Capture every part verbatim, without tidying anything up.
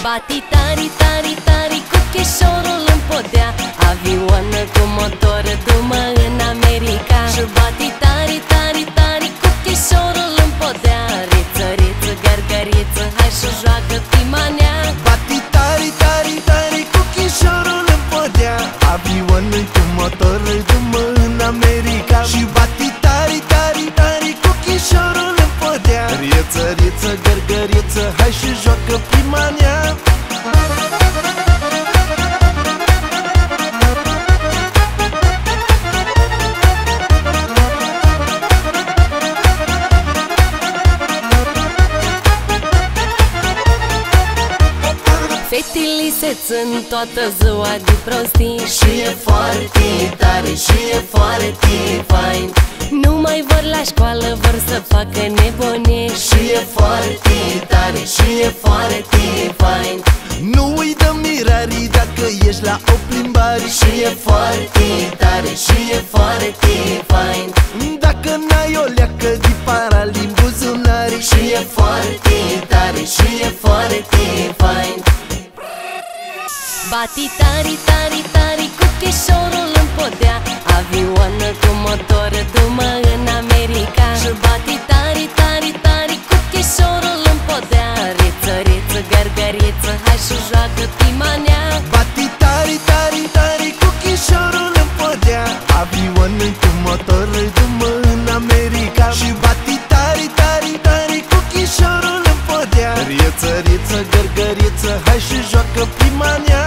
Bati tari, tari, tari cu chișorul în podea, avioană cu motor, dumă în America. Și bati tari, tari, tari cu chișorul în podea, riță, riță, gargariță, hai și joacă pimanea. Bati tari, tari, tari cu chișorul în podea, avioană cu motor, dumă în America. Și bati tari, tari, tari cu chișorul în podea, riță, riță, gargariță, hai și joacă pimanea. Fetele se țin toată ziua de prostii, și e foarte tare, și e foarte fain. Nu mai vor la școală, vor să facă nebune, și e foarte tare, și e foarte fain. Nu îi dă mirarii dacă ești la o plimbare, și e foarte tare, și e foarte fain. Dacă n-ai o leacă de paralimb buzunare, și e foarte tare, și e foarte fain. Bati tari, tari, tari cu chișorul în podea, avioană cu motor, dumă în America. Și bati tari, tari, tari cu chișorul în podea, riță, riță, gargariță, hai și joacă pimanea. Bati tari, tari, tari cu chișorul în podea, avioană cu motor, dumă în America. Și bati tari, tari, tari cu chișorul în podea, riță, riță, gargariță, hai și joacă pimanea.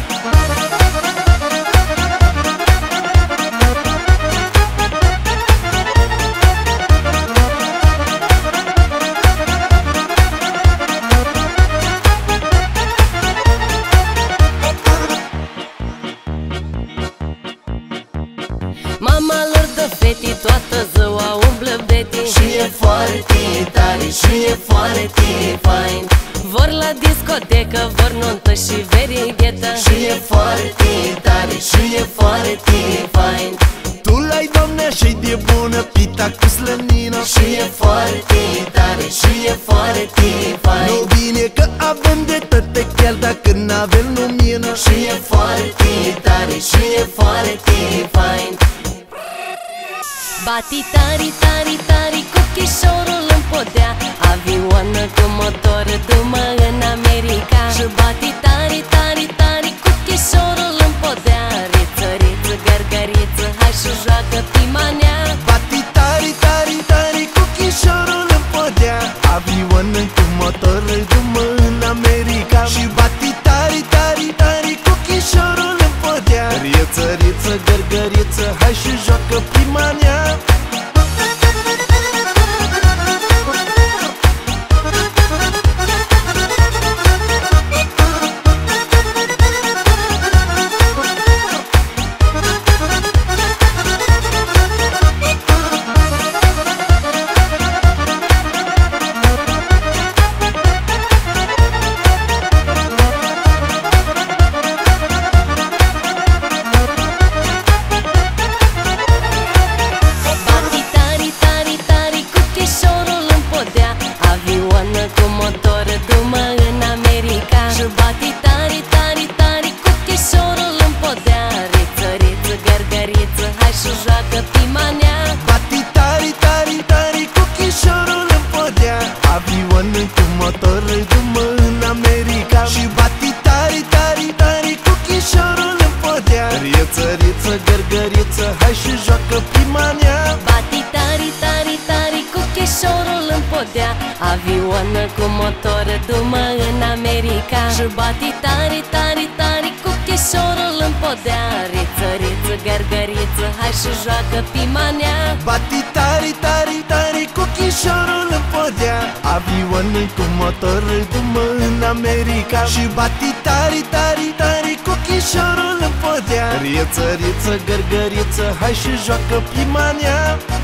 Mama lor dă fete toată ziua umblă bete, și e foarte tare, și e foarte fain. Vor la discotecă, vor nuntă și verighetă, și e foarte tare, și e foarte fain. Tu l-ai, doamne, și de bună pita cu slănină, și e foarte tare, și e foarte fain. Nu bine că avem de tăte chiar dacă n-avem lumină, și e foarte tare, și e foarte fain. Bati tari, tari, tari cu chișorul în podea, avioană cu motor, dumă în America. Și bati tari, tari, tari cu chișorul în podea, riță, riță, gargariță, hai și joacă pimanea. Bati tari, tari, tari cu chișorul în podea, avioană cu motor, dumă în America. Și bati tari, tari, tari cu chișorul în podea, riță, riță, gargariță, hai și joacă pimanea. Cu motor, dumă în America. Și bati tari, tari, tari cu chișorul în podea, riță, riță, gargariță, hai și joacă pimanea. Bati tari, tari, tari cu chișorul în podea, avioană cu motor, dumă în America. Și bati tari, tari, tari cu chișorul în podea, riță, riță, gargariță, hai și joacă pimanea. Bati tari, tari, tari cu chișorul în podea, avioană cu motor, dumă în America. Și bati tari, tari, tari cu chișorul în podea, riță, riță, gargariță, hai și joacă pimanea. Bati tari, tari, tari cu chișorul în podea, avioană cu motor, dumă în America. Și bati tari, tari, tari cu chișorul în podea, riță, riță, gargariță, hai și joacă pimanea.